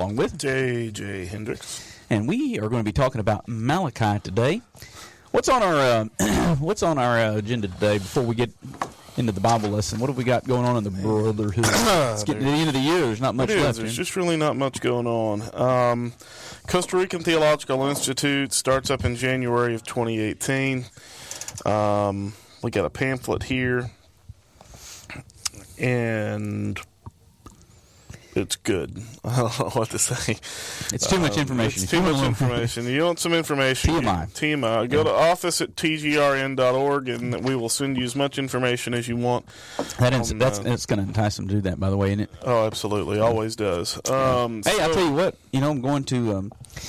along with J.J. Hendricks. And we are going to be talking about Malachi today. What's on our agenda today before we get into the Bible lesson? What have we got going on in the brotherhood? It's getting to the end of the year. There's not much left. There's just really not much going on. Costa Rican Theological Institute starts up in January of 2018. We got a pamphlet here, and it's good. I don't know what to say. It's too much information. It's too much information. You want some information? TMI. Go to office@tgrn.org, and we will send you as much information as you want. That's going to entice them to do that, by the way, isn't it? Oh, absolutely. Always does. Hey, I'll tell you what. I'm going to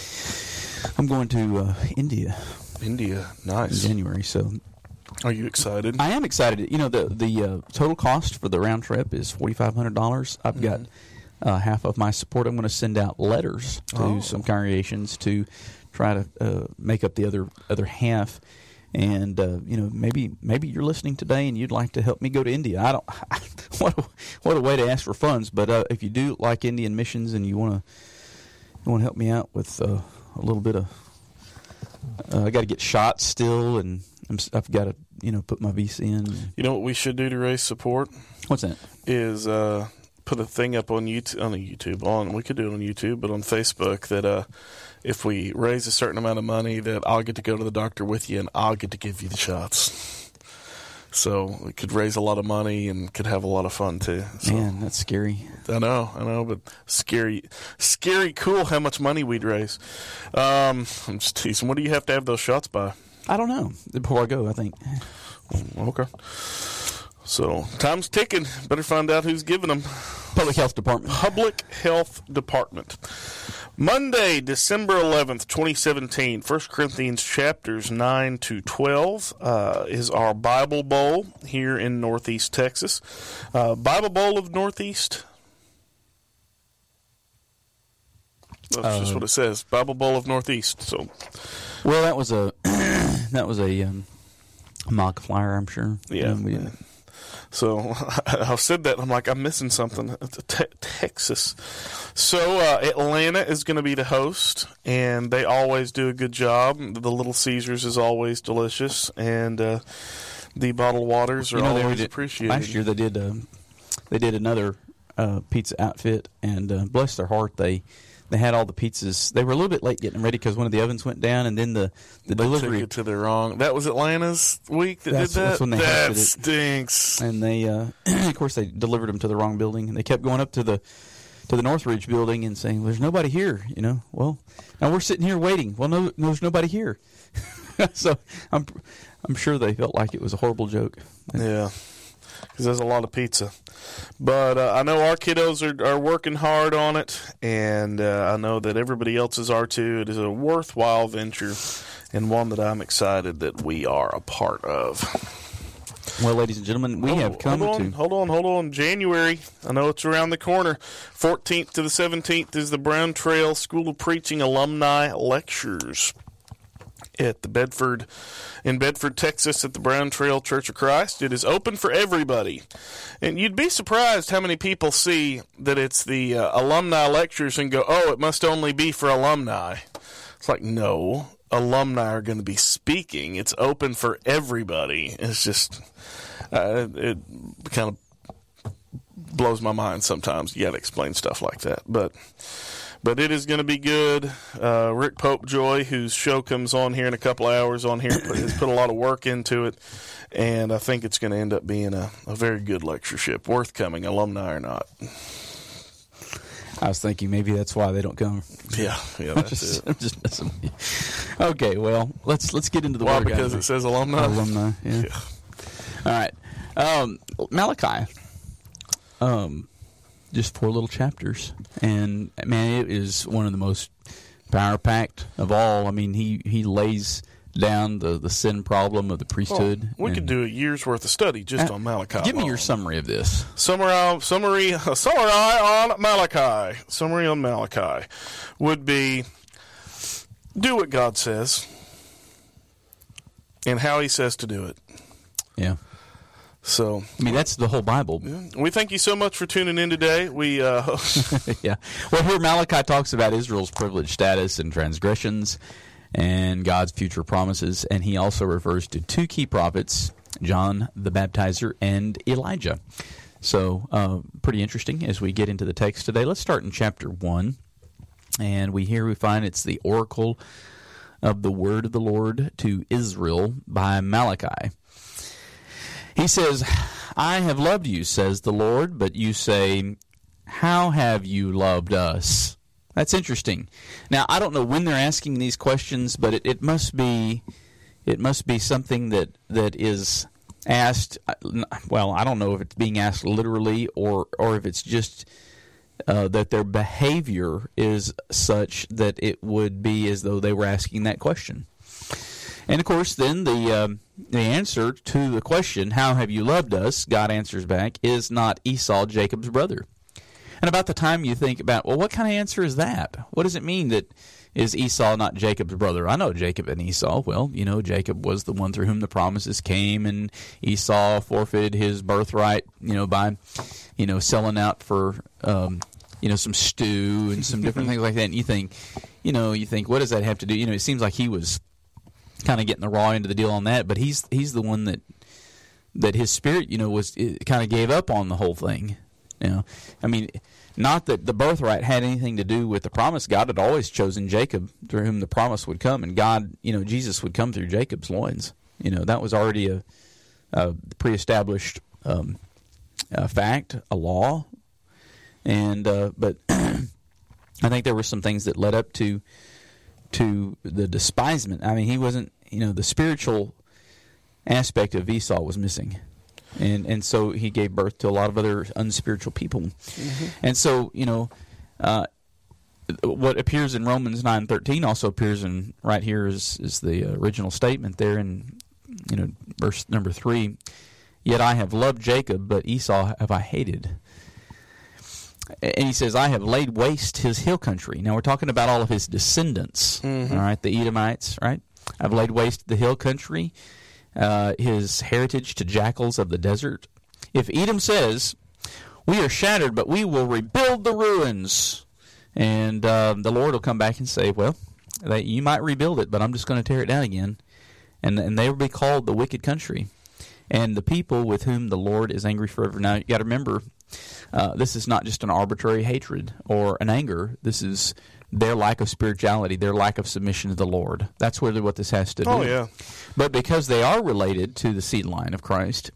India. India, nice. In January, so. Are you excited? I am excited. The total cost for the round trip is $4,500. I've got half of my support. I'm going to send out letters to some congregations to try to make up the other half. And maybe you're listening today and you'd like to help me go to India. What a way to ask for funds. But if you do like Indian missions and you want to help me out with a little bit of, I got to get shots still, and I've got to put my visa in. You know what we should do to raise support? What's that? Is put a thing up on YouTube. We could do it on YouTube, but on Facebook that if we raise a certain amount of money, that I'll get to go to the doctor with you and I'll get to give you the shots. So we could raise a lot of money and could have a lot of fun too. So, man, that's scary. I know, but scary, cool how much money we'd raise. I'm just teasing. What do you have to have those shots by? I don't know. Before I go, I think. Okay. So, time's ticking. Better find out who's giving them. Public Health Department. Public Health Department. Monday, December 11th, 2017, 1 Corinthians chapters 9 to 12 is our Bible Bowl here in Northeast Texas. Bible Bowl of Northeast. That's just what it says. Bible Bowl of Northeast. So, well, that was a mock flyer, I'm sure. Yeah. So I've said that. I'm like, I'm missing something. Texas. So Atlanta is going to be the host, and they always do a good job. The Little Caesars is always delicious, and the bottled waters are always appreciated. Last year they did another pizza outfit, and bless their heart, they had all the pizzas. They were a little bit late getting them ready because one of the ovens went down, and then the delivery. Took it to the wrong. That was Atlanta's week that did that? That's when they that stinks. And they, of course, they delivered them to the wrong building, and they kept going up to the Northridge building and saying, "There's nobody here." Well, now we're sitting here waiting. Well, no, there's nobody here. So I'm sure they felt like it was a horrible joke. Yeah. Because there's a lot of pizza. But I know our kiddos are working hard on it, and I know that everybody else's are too. It is a worthwhile venture, and one that I'm excited that we are a part of. Well, ladies and gentlemen, we have come to... Hold on. January. I know it's around the corner. 14th to the 17th is the Brown Trail School of Preaching Alumni Lectures at in Bedford, Texas, at the Brown Trail Church of Christ. It is open for everybody. And you'd be surprised how many people see that it's the alumni lectures and go, oh, it must only be for alumni. It's like, no, alumni are going to be speaking. It's open for everybody. It's just, it kind of blows my mind sometimes. You got to explain stuff like that. But it is going to be good. Rick Popejoy, whose show comes on here in a couple hours on here, has put a lot of work into it, and I think it's going to end up being a very good lectureship, worth coming, alumni or not. I was thinking maybe that's why they don't come. Yeah, that's it. I'm just messing with you. Okay, well, let's get into the word. Because it says alumni? Alumni, yeah. All right. Malachi. Just 4 little chapters, and man, it is one of the most power-packed of all. I mean, he lays down the sin problem of the priesthood. We could do a year's worth of study just on Malachi. Give me your summary of this. Summary on Malachi. Summary on Malachi would be: do what God says and how He says to do it. Yeah. So, I mean, that's the whole Bible. we thank you so much for tuning in today. We yeah. Well, here Malachi talks about Israel's privileged status and transgressions and God's future promises, and he also refers to two key prophets, John the Baptizer and Elijah. So, pretty interesting as we get into the text today. Let's start in chapter 1, and we find it's the oracle of the word of the Lord to Israel by Malachi. He says, I have loved you, says the Lord, but you say, how have you loved us? That's interesting. Now, I don't know when they're asking these questions, but it must be something that is asked. Well, I don't know if it's being asked literally or if it's just that their behavior is such that it would be as though they were asking that question. And of course, then the answer to the question, how have you loved us, God answers back, is not Esau, Jacob's brother. And about the time you think about, well, what kind of answer is that? What does it mean that is Esau not Jacob's brother? I know Jacob and Esau. Well, Jacob was the one through whom the promises came, and Esau forfeited his birthright, by, selling out for, some stew and some different things like that. And you think, what does that have to do? It seems like he was kind of getting the raw end of the deal on that, but he's the one that his spirit, was kind of gave up on the whole thing. I mean, not that the birthright had anything to do with the promise. God had always chosen Jacob, through whom the promise would come, and God, Jesus would come through Jacob's loins. That was already a pre-established fact, a law, and but I think there were some things that led up to the despisement. I mean, he wasn't, the spiritual aspect of Esau was missing. And so he gave birth to a lot of other unspiritual people. Mm-hmm. And so, what appears in Romans 9:13 also appears in right here is the original statement there in, verse number 3. Yet I have loved Jacob, but Esau have I hated. And he says, I have laid waste his hill country. Now we're talking about all of his descendants, mm-hmm. All right, the Edomites, right? I've laid waste the hill country, his heritage to jackals of the desert. If Edom says, we are shattered, but we will rebuild the ruins, and the Lord will come back and say, well, you might rebuild it, but I'm just going to tear it down again. And they will be called the wicked country, and the people with whom the Lord is angry forever. Now, you got to remember, this is not just an arbitrary hatred or an anger. This is their lack of spirituality, their lack of submission to the Lord. That's really what this has to do. Oh, yeah. But because they are related to the seed line of Christ,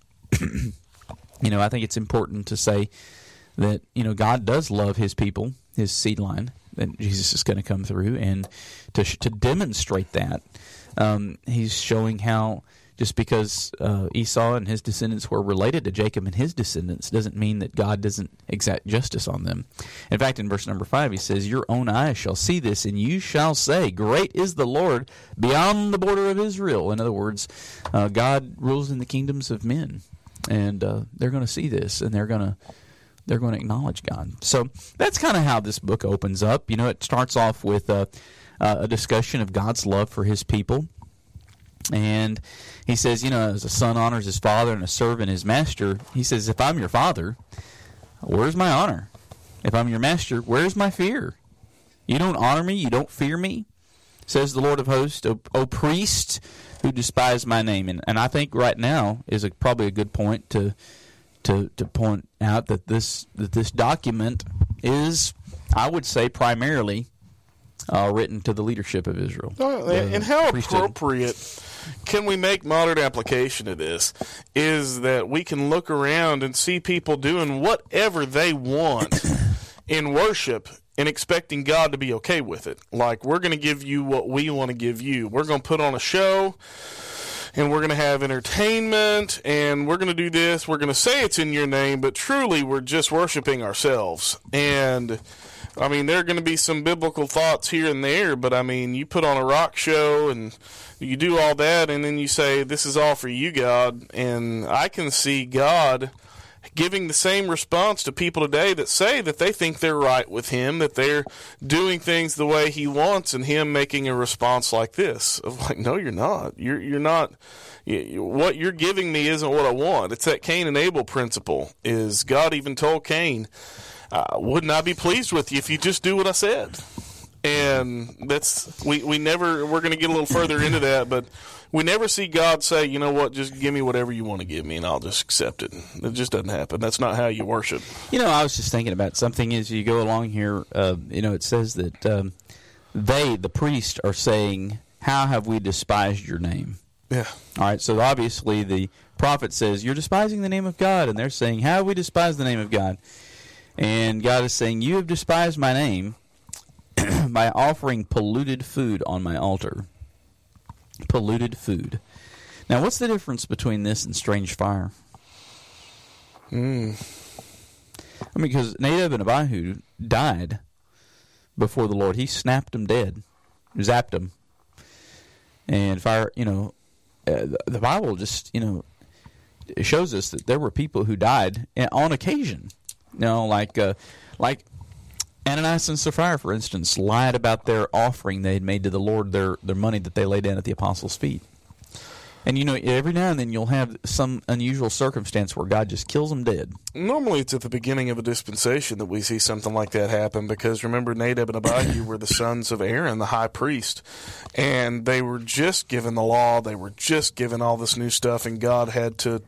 I think it's important to say that, God does love his people, his seed line, that Jesus is going to come through. And to demonstrate that, he's showing how just because Esau and his descendants were related to Jacob and his descendants doesn't mean that God doesn't exact justice on them. In fact, in verse number 5, he says, your own eyes shall see this, and you shall say, great is the Lord beyond the border of Israel. In other words, God rules in the kingdoms of men, and they're going to see this, and they're going to acknowledge God. So that's kind of how this book opens up. It starts off with a discussion of God's love for his people. And he says, as a son honors his father and a servant his master, he says, if I'm your father, where's my honor? If I'm your master, where's my fear? You don't honor me, you don't fear me, says the Lord of hosts, O priest who despise my name. And I think right now is probably a good point to point out that this document is, I would say, primarily written to the leadership of Israel. And how appropriate can we make modern application of this is that we can look around and see people doing whatever they want in worship and expecting God to be okay with it. Like, we're going to give you what we want to give you. We're going to put on a show, and we're going to have entertainment, and we're going to do this. We're going to say it's in your name, but truly we're just worshiping ourselves. And I mean, there are going to be some biblical thoughts here and there, but I mean, you put on a rock show and you do all that, and then you say, this is all for you, God. And I can see God, giving the same response to people today that say that they think they're right with him, that they're doing things the way he wants, and him making a response like this of like, no, you're not. You're not. What you're giving me isn't what I want. It's that Cain and Abel principle. Is God even told Cain, wouldn't I be pleased with you if you just do what I said? And that's we never. We're going to get a little further into that, but we never see God say, you know what, just give me whatever you want to give me, and I'll just accept it. It just doesn't happen. That's not how you worship. I was just thinking about something as you go along here. It says that the priest, are saying, "How have we despised your name?" Yeah. All right. So obviously the prophet says, "You're despising the name of God," and they're saying, "How have we despised the name of God?" And God is saying, "You have despised my name by offering polluted food on my altar." Polluted food. Now, what's the difference between this and strange fire? Because Nadab and Abihu died before the Lord. He snapped them dead, zapped them. And fire, the Bible just, it shows us that there were people who died on occasion. Like Ananias and Sapphira, for instance, lied about their offering they had made to the Lord, their money that they laid down at the apostles' feet. And, every now and then you'll have some unusual circumstance where God just kills them dead. Normally it's at the beginning of a dispensation that we see something like that happen, because remember, Nadab and Abihu were the sons of Aaron, the high priest, and they were just given the law, they were just given all this new stuff, and God had to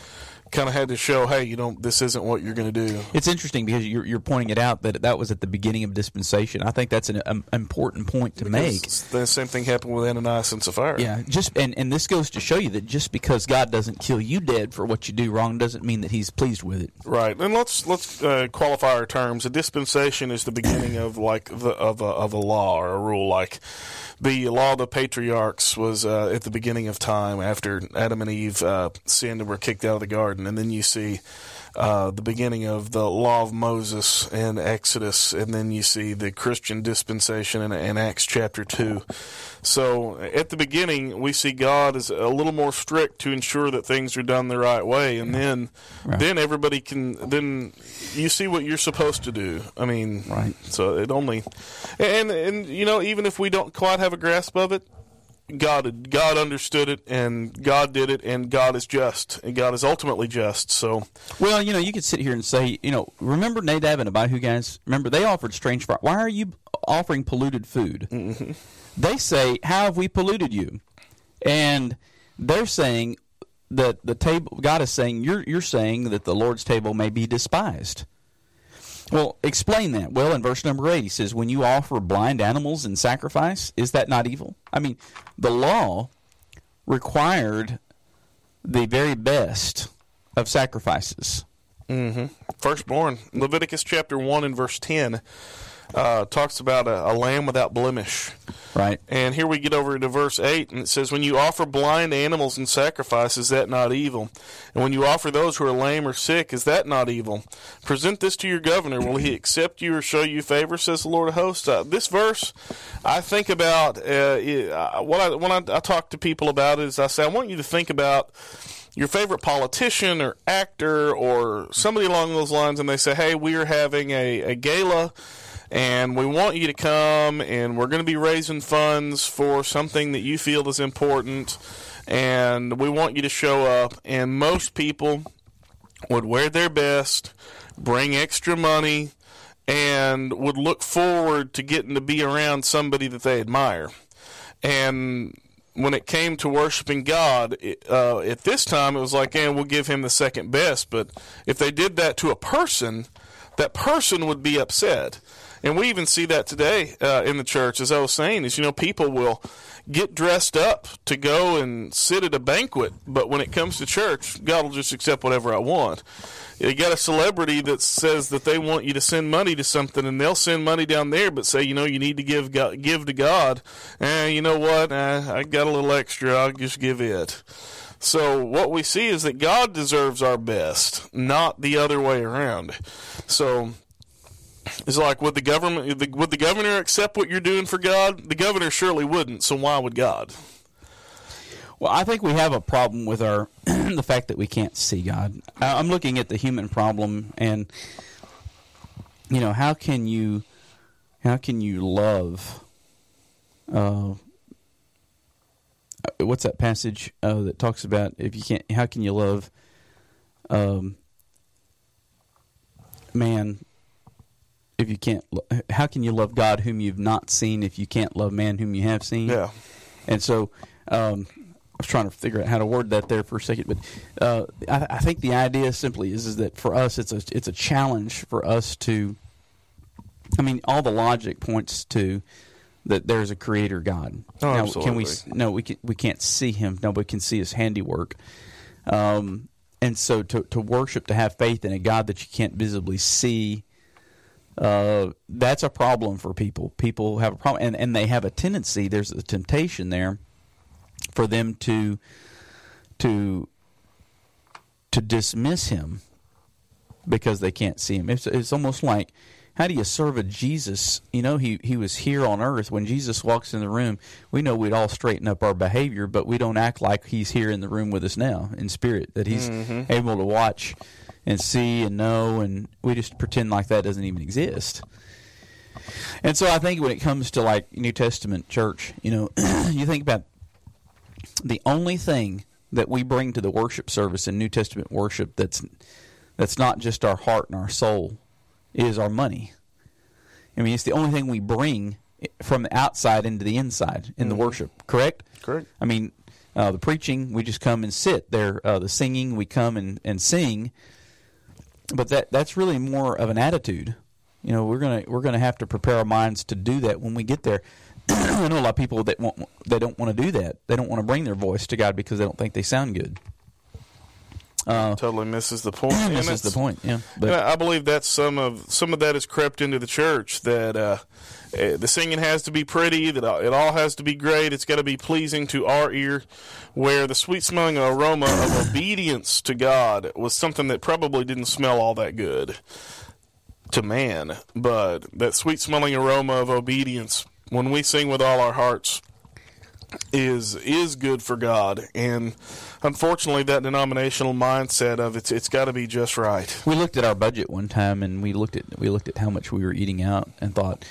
show, hey, this isn't what you're going to do. It's interesting because you're pointing it out that was at the beginning of dispensation. I think that's an important point to make. The same thing happened with Ananias and Sapphira. Yeah, and this goes to show you that just because God doesn't kill you dead for what you do wrong doesn't mean that He's pleased with it. Right, and let's qualify our terms. A dispensation is the beginning of of a law or a rule, like the law of the patriarchs was at the beginning of time after Adam and Eve sinned and were kicked out of the garden. And then you see the beginning of the law of Moses in Exodus, and then you see the Christian dispensation in Acts chapter 2. So at the beginning, we see God is a little more strict to ensure that things are done the right way, and then everybody then you see what you're supposed to do. Right. So it only and even if we don't quite have a grasp of it, God understood it, and God did it, and God is just, and God is ultimately just. So, well, you could sit here and say, remember Nadab and Abihu, guys? Remember, they offered strange fire. Why are you offering polluted food? Mm-hmm. They say, how have we polluted you? And they're saying that the table. God is saying, you're saying that the Lord's table may be despised. Well, explain that. Well, in verse number 8, he says, when you offer blind animals in sacrifice, is that not evil? The law required the very best of sacrifices. Mm-hmm. Firstborn. Leviticus chapter 1 and verse 10 talks about a lamb without blemish. Right. And here we get over to verse 8, and it says, when you offer blind animals in sacrifice, is that not evil? And when you offer those who are lame or sick, is that not evil? Present this to your governor. Will he accept you or show you favor, says the Lord of hosts? This verse, I think about, when I talk to people about it, is I say, I want you to think about your favorite politician or actor or somebody along those lines, and they say, hey, we are having a gala, and we want you to come, and we're going to be raising funds for something that you feel is important, and we want you to show up. And most people would wear their best, bring extra money, and would look forward to getting to be around somebody that they admire. And when it came to worshiping God, at this time it was like, we'll give him the second best. But if they did that to a person, that person would be upset. And we even see that today in the church, as I was saying, is, people will get dressed up to go and sit at a banquet, but when it comes to church, God will just accept whatever I want. You got a celebrity that says that they want you to send money to something, and they'll send money down there, but say, you need to give to God. You know what? I got a little extra. I'll just give it. So what we see is that God deserves our best, not the other way around. So it's like, would the governor accept what you're doing for God? The governor surely wouldn't, so why would God? Well, I think we have a problem with our the fact that we can't see God. I'm looking at the human problem, and how can you love? What's that passage that talks about if you can't? How can you love man? If you can't, how can you love God whom you've not seen if you can't love man whom you have seen? Yeah. And so I was trying to figure out how to word that there for a second, but I think the idea simply is that for us it's a challenge for us to. I mean, all the logic points to that there's a creator God. Oh, now, absolutely. We can't see him. Nobody can see his handiwork. And so to worship, to have faith in a God that you can't visibly see, that's a problem for people. People have a problem, and they have a tendency. There's a temptation there for them to dismiss him because they can't see him. It's almost like, how do you serve a Jesus? He was here on earth. When Jesus walks in the room, we know we'd all straighten up our behavior, but we don't act like he's here in the room with us now in spirit, that he's able to watch and see and know, and we just pretend like that doesn't even exist. And so I think when it comes to like New Testament church, you think about the only thing that we bring to the worship service in New Testament worship that's not just our heart and our soul is our money. I mean, it's the only thing we bring from the outside into the inside in the worship, correct? Correct. I mean, the preaching, we just come and sit there. The singing, we come and sing. But that's really more of an attitude. We're gonna have to prepare our minds to do that when we get there. I know a lot of people that don't want to do that. They don't want to bring their voice to God because they don't think they sound good. Totally misses the point. Misses the point. Yeah, but I believe that some of that has crept into the church. That the singing has to be pretty. That it all has to be great. It's got to be pleasing to our ear. Where the sweet-smelling aroma of obedience to God was something that probably didn't smell all that good to man, but that sweet-smelling aroma of obedience, when we sing with all our hearts, is good for God. And unfortunately, that denominational mindset of it's got to be just right. We looked at our budget one time, and we looked at how much we were eating out, and thought,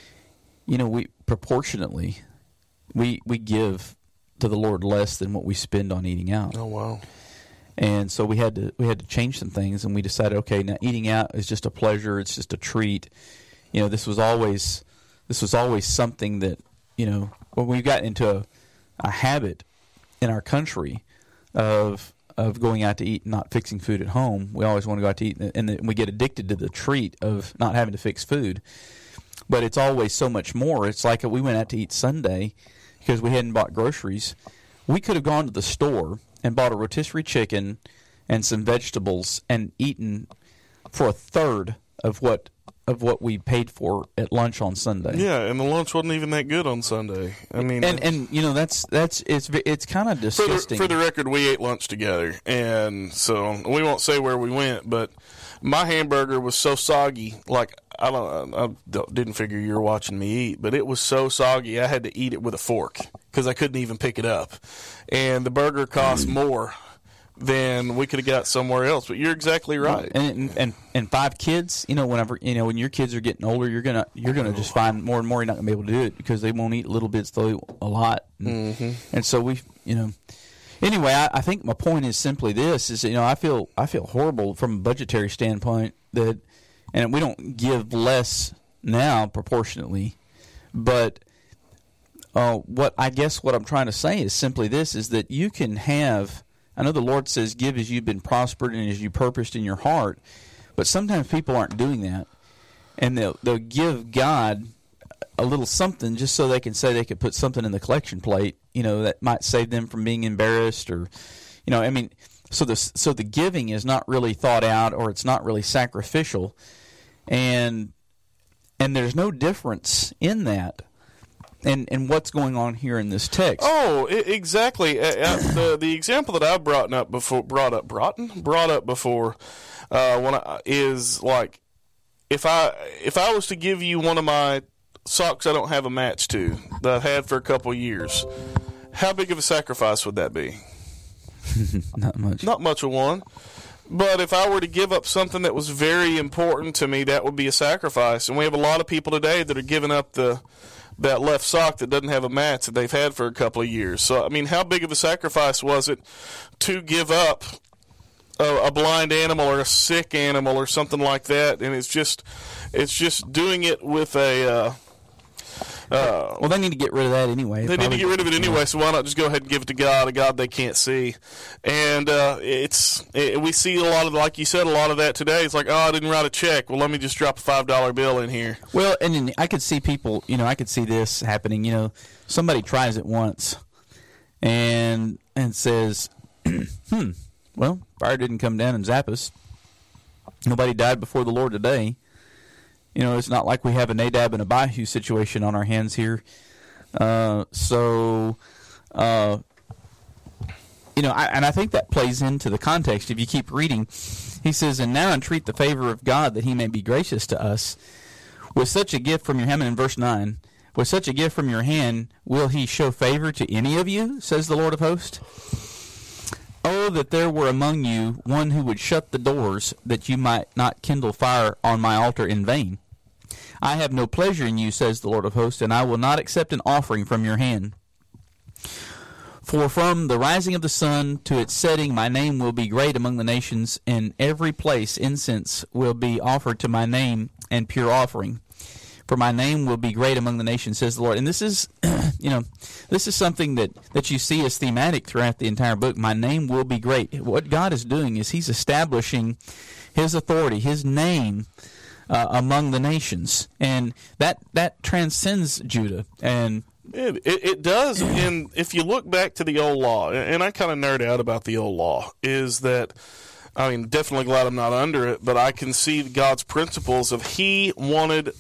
we proportionately we give to the Lord less than what we spend on eating out. Oh wow! And so we had to change some things, and we decided, okay, now eating out is just a pleasure; it's just a treat. This was always something that when we got into a habit in our country of going out to eat and not fixing food at home. We always want to go out to eat, and we get addicted to the treat of not having to fix food. But it's always so much more. It's like we went out to eat Sunday because we hadn't bought groceries. We could have gone to the store and bought a rotisserie chicken and some vegetables and eaten for a third of what we paid for at lunch on Sunday. Yeah, and the lunch wasn't even that good on Sunday. I mean, and it's kind of disgusting. For the record, we ate lunch together, and so we won't say where we went, but my hamburger was so soggy. Like I didn't figure you were watching me eat, but it was so soggy I had to eat it with a fork because I couldn't even pick it up, and the burger cost more than we could have got somewhere else. But you're exactly right. And 5 kids, whenever when your kids are getting older, you're gonna just find more and more you're not gonna be able to do it because they won't eat little bits, they'll eat a lot. And so anyway, I think my point is simply this: is I feel horrible from a budgetary standpoint and we don't give less now proportionately, but what I'm trying to say is simply this: is that you can have. I know the Lord says, give as you've been prospered and as you purposed in your heart, but sometimes people aren't doing that, and they'll give God a little something just so they can say they could put something in the collection plate, that might save them from being embarrassed, or, so the giving is not really thought out, or it's not really sacrificial, and there's no difference in that. And what's going on here in this text? Oh, exactly. The example that I've brought up before, is like if I was to give you one of my socks I don't have a match to that I've had for a couple of years, how big of a sacrifice would that be? Not much. Not much of one. But if I were to give up something that was very important to me, that would be a sacrifice. And we have a lot of people today that are giving up that left sock that doesn't have a match that they've had for a couple of years. So, I mean, how big of a sacrifice was it to give up a blind animal or a sick animal or something like that? And it's just doing it with a... well, they need to get rid of that anyway. They need to get rid of it anyway, so why not just go ahead and give it to God, a God they can't see? And we see a lot of, like you said, a lot of that today. It's like, oh, I didn't write a check. Well, let me just drop a $5 bill in here. Well, and then I could see people, I could see this happening. Somebody tries it once and says, well, fire didn't come down and zap us. Nobody died before the Lord today. It's not like we have a Nadab and Abihu situation on our hands here. And I think that plays into the context. If you keep reading, he says, and now entreat the favor of God that he may be gracious to us. With such a gift from your hand, in verse 9, with such a gift from your hand, will he show favor to any of you, says the Lord of hosts? Oh, that there were among you one who would shut the doors, that you might not kindle fire on my altar in vain. I have no pleasure in you, says the Lord of hosts, and I will not accept an offering from your hand. For from the rising of the sun to its setting, my name will be great among the nations. In every place incense will be offered to my name and pure offering. For my name will be great among the nations, says the Lord. And this is, this is something that you see as thematic throughout the entire book. My name will be great. What God is doing is he's establishing his authority, his name, among the nations, and that transcends Judah. And it does. And if you look back to the old law, and I kind of nerd out about the old law, is that, I mean, definitely glad I'm not under it, but I can see God's principles of he wanted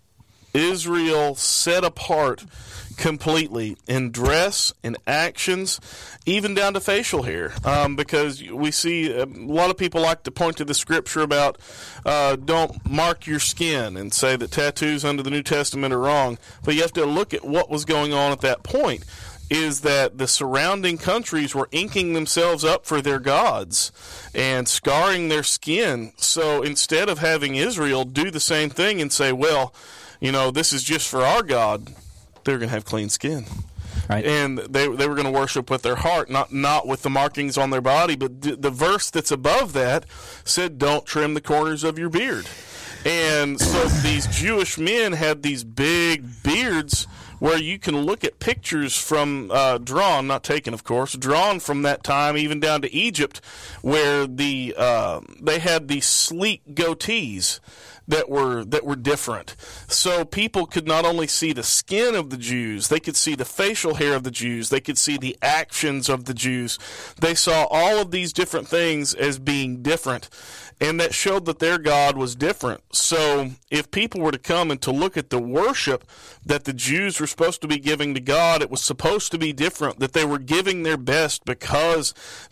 Israel set apart completely in dress, in actions, even down to facial hair, because we see a lot of people like to point to the scripture about don't mark your skin and say that tattoos under the New Testament are wrong, but you have to look at what was going on at that point, is that the surrounding countries were inking themselves up for their gods and scarring their skin. So instead of having Israel do the same thing and say, well, this is just for our God, they're going to have clean skin. Right. And they were going to worship with their heart, not with the markings on their body. But the verse that's above that said, don't trim the corners of your beard. And so these Jewish men had these big beards where you can look at pictures from drawn, not taken, of course, drawn from that time, even down to Egypt, where they had these sleek goatees that were different. So people could not only see the skin of the Jews, they could see the facial hair of the Jews, they could see the actions of the Jews. They saw all of these different things as being different, and that showed that their God was different. So if people were to come and to look at the worship that the Jews were supposed to be giving to God, it was supposed to be different, that they were giving their best because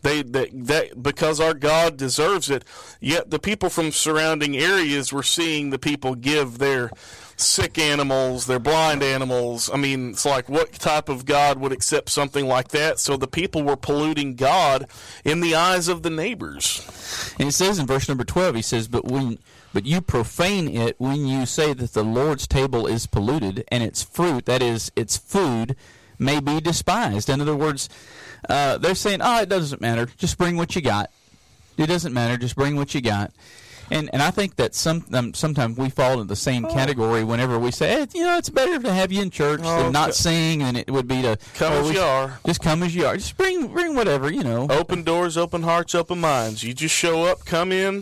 because our God deserves it. Yet the people from surrounding areas were seeing the people give their sick animals, their blind animals. I mean, it's like, what type of God would accept something like that? So the people were polluting God in the eyes of the neighbors. And it says in verse number 12, he says, but you profane it when you say that the Lord's table is polluted, and its fruit, that is, its food, may be despised. In other words, they're saying, it doesn't matter, just bring what you got. It doesn't matter, just bring what you got. And I think that sometimes we fall into the same category whenever we say, it's better to have you in church than not sing, and it would be to come as you are. Just come as you are. Just bring whatever, Open doors, open hearts, open minds. You just show up, come in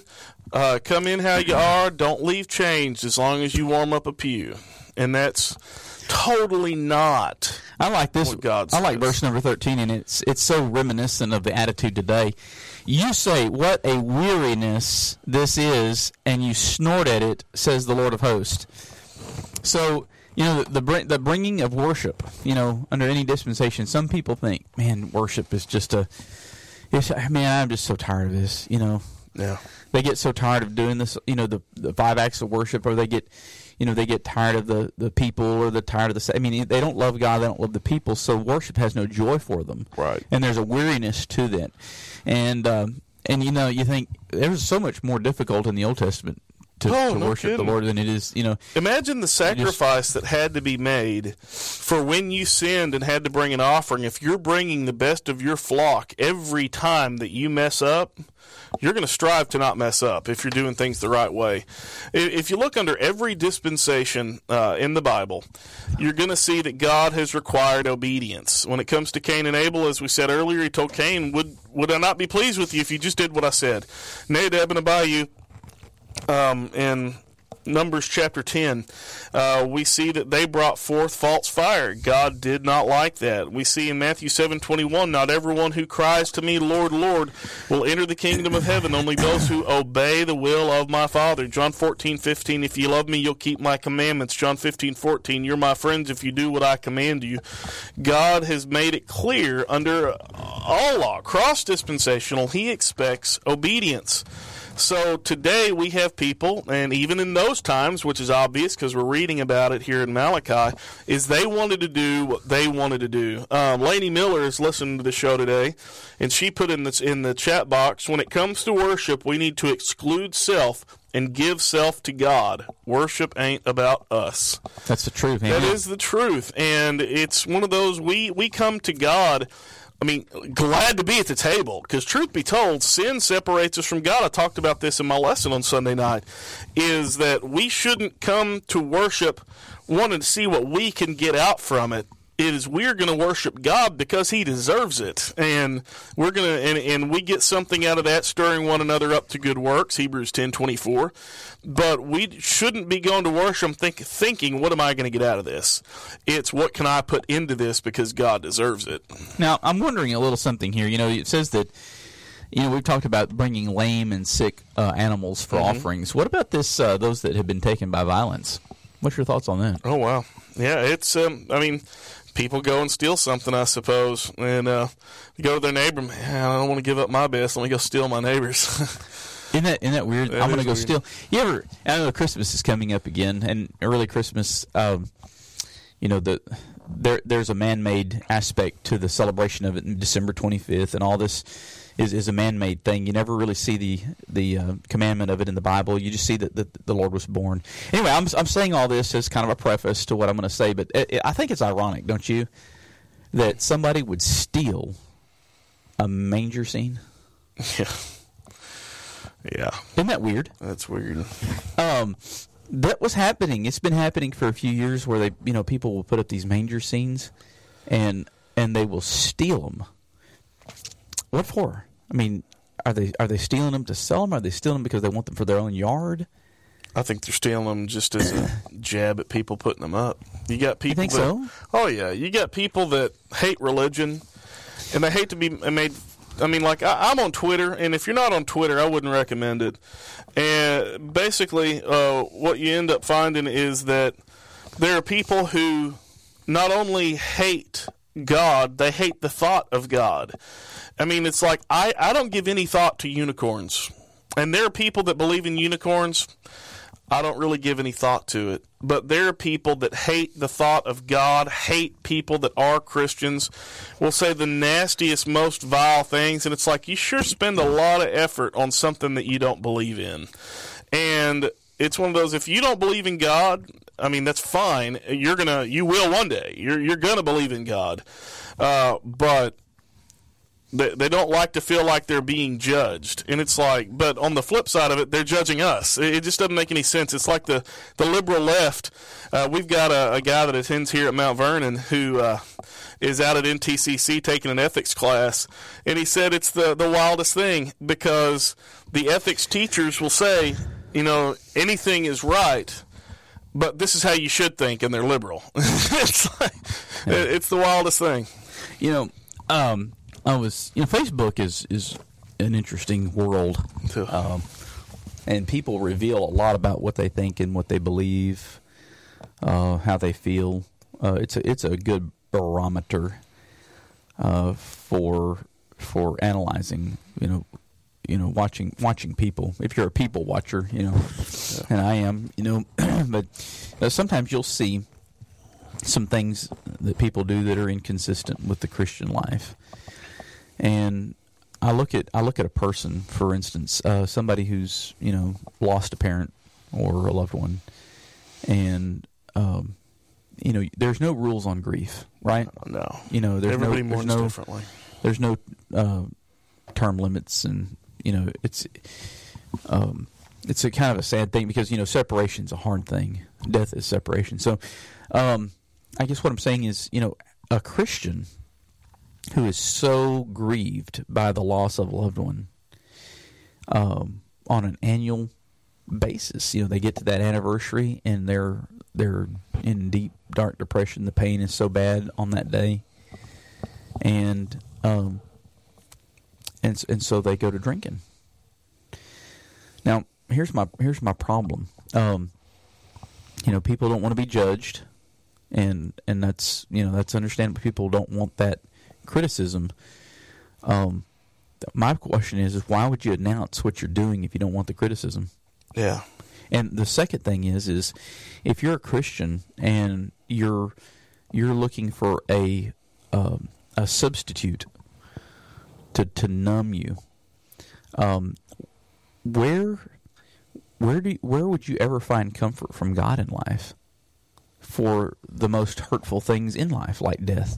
how you are. Don't leave changed as long as you warm up a pew. And that's totally not. I like this. What God says. I like verse number 13, and it's so reminiscent of the attitude today. You say, what a weariness this is, and you snort at it, says the Lord of hosts. So, the bringing of worship, under any dispensation, some people think, man, worship is just I'm just so tired of this, Yeah. They get so tired of doing this, the 5 acts of worship, or they get, they get tired of the people, or they're tired of I mean, they don't love God, they don't love the people, so worship has no joy for them. Right. And there's a weariness to that. And you think there's so much more difficult in the Old Testament to worship the Lord than it is, Imagine the sacrifice that had to be made for when you sinned and had to bring an offering. If you're bringing the best of your flock every time that you mess up, you're going to strive to not mess up if you're doing things the right way. If you look under every dispensation in the Bible, you're going to see that God has required obedience. When it comes to Cain and Abel, as we said earlier, he told Cain, would I not be pleased with you if you just did what I said? Nadab and Abihu, in Numbers chapter 10, we see that they brought forth false fire. God did not like that. We see in Matthew 7:21, not everyone who cries to me, Lord, Lord, will enter the kingdom of heaven, only those who obey the will of my Father. John 14:15, if you love me, you'll keep my commandments. John 15:14, you're my friends if you do what I command you. God has made it clear under all law, cross-dispensational, he expects obedience. So today we have people, and even in those times, which is obvious because we're reading about it here in Malachi, is they wanted to do what they wanted to do. Lainey Miller is listening to the show today, and she put in the chat box, when it comes to worship, we need to exclude self and give self to God. Worship ain't about us. That's the truth. That is the truth, and it's one of those, we come to God, glad to be at the table, because truth be told, sin separates us from God. I talked about this in my lesson on Sunday night, is that we shouldn't come to worship wanting to see what we can get out from it. We're going to worship God because he deserves it, and we're going to, and we get something out of that, stirring one another up to good works, Hebrews 10:24. But we shouldn't be going to worship thinking, what am I going to get out of this? It's, what can I put into this because God deserves it. Now, I'm wondering a little something here. It says that, we've talked about bringing lame and sick animals for offerings. What about those that have been taken by violence? What's your thoughts on that? Oh, wow. Yeah, it's, people go and steal something, I suppose, and go to their neighbor, man, I don't want to give up my best, let me go steal my neighbor's. Isn't that weird? I'm going to go steal. I know Christmas is coming up again, and early Christmas, there's a man-made aspect to the celebration of it in December 25th, and all this is a man-made thing. You never really see the commandment of it in the Bible. You just see that the Lord was born. Anyway, I'm saying all this as kind of a preface to what I'm going to say, but I think it's ironic, don't you, that somebody would steal a manger scene? Yeah. Yeah. Isn't that weird? That's weird. That was happening. It's been happening for a few years where people will put up these manger scenes and they will steal them. What for? Are they stealing them to sell them? Are they stealing them because they want them for their own yard? I think they're stealing them just as a jab at people putting them up. You got people. You think so? Oh yeah, you got people that hate religion, and they hate to be made. I'm on Twitter, and if you're not on Twitter, I wouldn't recommend it. And basically, what you end up finding is that there are people who not only hate God, they hate the thought of God. It's like, I don't give any thought to unicorns. And there are people that believe in unicorns. I don't really give any thought to it. But there are people that hate the thought of God, hate people that are Christians, will say the nastiest, most vile things. And it's like, you sure spend a lot of effort on something that you don't believe in. And it's one of those, if you don't believe in God, that's fine. You will one day. You're going to believe in God. But they don't like to feel like they're being judged. And it's like, but on the flip side of it, they're judging us. It just doesn't make any sense. It's like the liberal left. We've got a guy that attends here at Mount Vernon who is out at NTCC taking an ethics class. And he said it's the wildest thing, because the ethics teachers will say, anything is right, but this is how you should think, and they're liberal. It's the wildest thing. Facebook is an interesting world, and people reveal a lot about what they think and what they believe, how they feel. It's a good barometer for analyzing, watching people. If you're a people watcher, and I am, but sometimes you'll see some things that people do that are inconsistent with the Christian life. And I look at a person, for instance, somebody who's lost a parent or a loved one, and there's no rules on grief, right? No. Everybody mourns differently. There's no term limits, and it's a kind of a sad thing because separation's a hard thing. Death is separation. So, I guess what I'm saying is, a Christian who is so grieved by the loss of a loved one, on an annual basis, they get to that anniversary and they're in deep, dark depression. The pain is so bad on that day, and so they go to drinking. Now, here's my problem. People don't want to be judged, and that's understandable. People don't want that criticism. My question is why would you announce what you're doing if you don't want the criticism? Yeah. And the second thing is if you're a Christian and you're looking for a substitute to numb you, where would you ever find comfort from God in life for the most hurtful things in life, like death?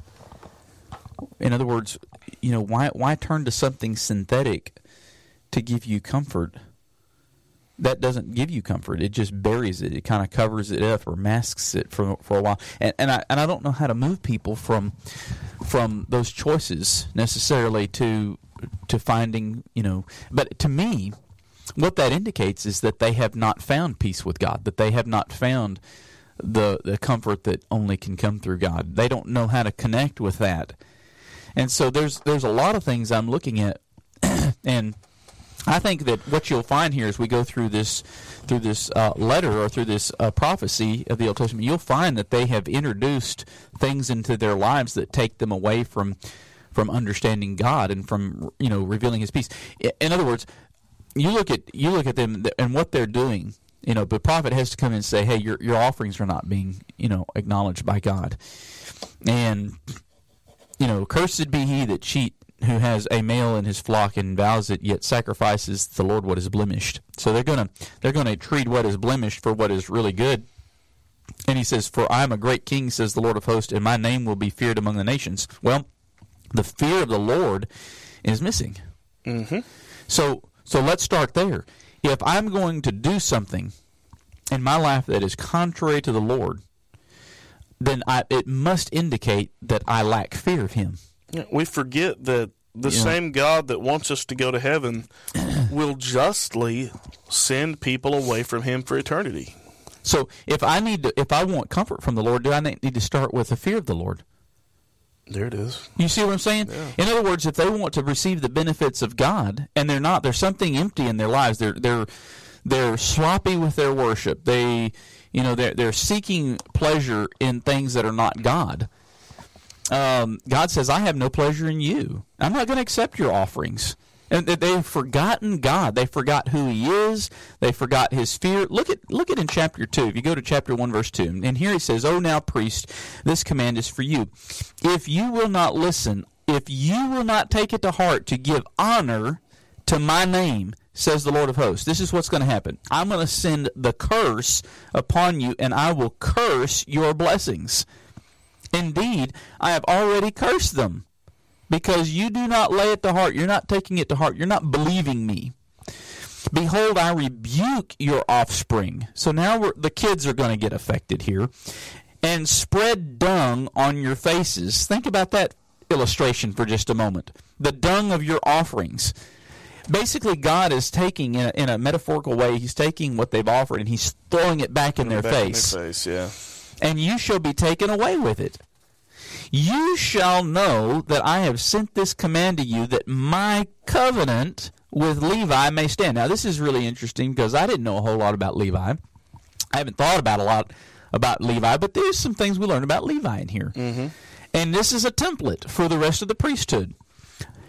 In other words, why turn to something synthetic to give you comfort? That doesn't give you comfort. It just buries it. It kind of covers it up or masks it for a while. And I don't know how to move people from those choices necessarily to finding, But to me, what that indicates is that they have not found peace with God, that they have not found the comfort that only can come through God. They don't know how to connect with that. And so there's a lot of things I'm looking at, and I think that what you'll find here as we go through this letter or through this prophecy of the Old Testament, you'll find that they have introduced things into their lives that take them away from understanding God and from revealing His peace. In other words, you look at them and what they're doing. The prophet has to come in and say, "Hey, your offerings are not being acknowledged by God," and cursed be he that cheat, who has a male in his flock and vows it, yet sacrifices to the Lord what is blemished. So they're gonna treat what is blemished for what is really good. And he says, "For I am a great king, says the Lord of hosts, and my name will be feared among the nations." Well, the fear of the Lord is missing. Mm-hmm. So let's start there. If I'm going to do something in my life that is contrary to the Lord, then it must indicate that I lack fear of Him. We forget that the same God that wants us to go to heaven will justly send people away from Him for eternity. So if I want comfort from the Lord, do I need to start with the fear of the Lord? There it is. You see what I'm saying? Yeah. In other words, if they want to receive the benefits of God, and they're not, there's something empty in their lives. They're sloppy with their worship. They're seeking pleasure in things that are not God. God says, "I have no pleasure in you. I'm not going to accept your offerings." And they've forgotten God. They forgot who He is. They forgot His fear. Look at in chapter 2. If you go to chapter 1, verse 2, and here He says, "O now, priest, this command is for you. If you will not listen, if you will not take it to heart to give honor to my name, says the Lord of hosts," this is what's going to happen. "I'm going to send the curse upon you, and I will curse your blessings. Indeed, I have already cursed them, because you do not lay it to heart." You're not taking it to heart. You're not believing me. "Behold, I rebuke your offspring." So now the kids are going to get affected here. "And spread dung on your faces." Think about that illustration for just a moment. The dung of your offerings. Basically, God is taking, in a metaphorical way, He's taking what they've offered and He's throwing it back in their face. In their face, yeah. "And you shall be taken away with it. You shall know that I have sent this command to you, that my covenant with Levi may stand." Now, this is really interesting because I didn't know a whole lot about Levi. I haven't thought about a lot about Levi, but there's some things we learned about Levi in here. Mm-hmm. And this is a template for the rest of the priesthood.